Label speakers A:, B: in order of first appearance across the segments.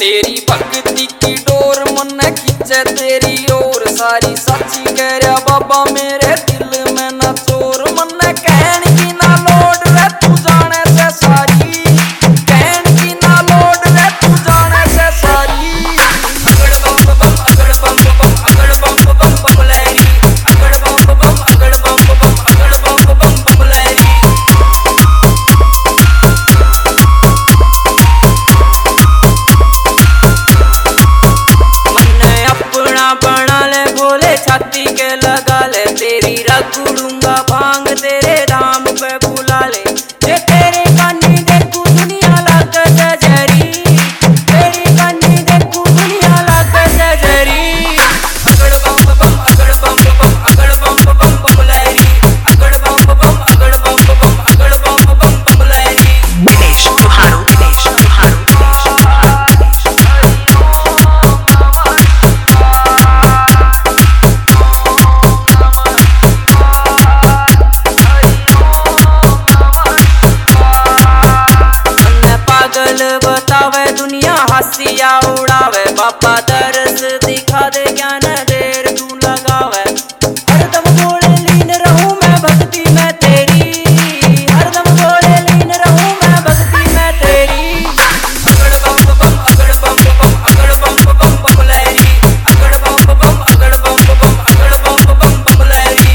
A: तेरी भक्ति की डोर मन खींचे तेरी ओर, सारी सच्ची कह रहा बाबा मेरे दिल में न चोर। मन कहन की ना लोड रे तू जाने से सारी, कहन की ना लोड रे तू जाने से सारी। अगड़ बम बम अगड़ बम बम अगड़ बम बम बम लहरी, अगड़ बम बम अगड़ बम बम अगड़ बम बम बम लहरी। बना ले बोले छाती के लगा ले, तेरी रगड़ूंगा भांग तेरे राम पे बुला ले। ये तेरे कानी देखू दुनिया लाग जरी, तेरी कानी देखू दुनिया लाग जरी। अगड़ बम बम अगड़ बम बम अगड़ बम बम बम लहरी, अगड़ बम बम अगड़ बम बम अगड़ बम बम बम लहरी।
B: दिनेश लोहारू, दिनेश लोहारू।
A: बतावे दुनिया हंसिया उड़ावे, बाबा दरस दिखा दे ज्ञान देर तू लगावे। हरदम बोले लीन रहूं मैं भक्ति में तेरी, हरदम बोले लीन रहूं मैं भक्ति में तेरी। अगड़ बम बम अगड़ बम बम अगड़ बम बम बम लहरी, अगड़ बम बम अगड़ बम बम अगड़ बम बम बम लहरी।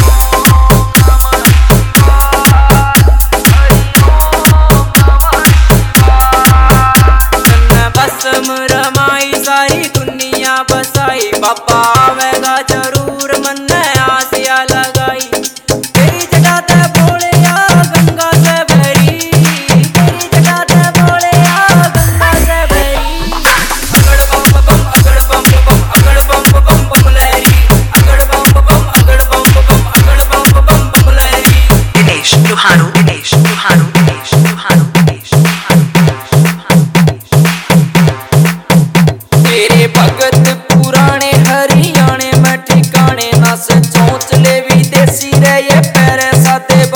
A: रमाई सारी दुनिया बसाई, बाबा आवेगा जरूर मन में आसिया लगाई। तेरी जटा ते बोले या गंगा से भरी, तेरी जटा ते बोले या गंगा से भरी। अगड़ बम बम अगड़ बम बम अगड़ बम बम बम लहरी, अगड़ बम बम अगड़ बम बम अगड़ बम बम बम लहरी।
B: दिनेश लोहारू, दिनेश लोहारू, दिनेश लोहारू, दिनेश लोहारू।
A: तेरे भगत पुराने हरियाणे में ठिकाने ना से चोंच ले विदेशी रे ये पैरे साथे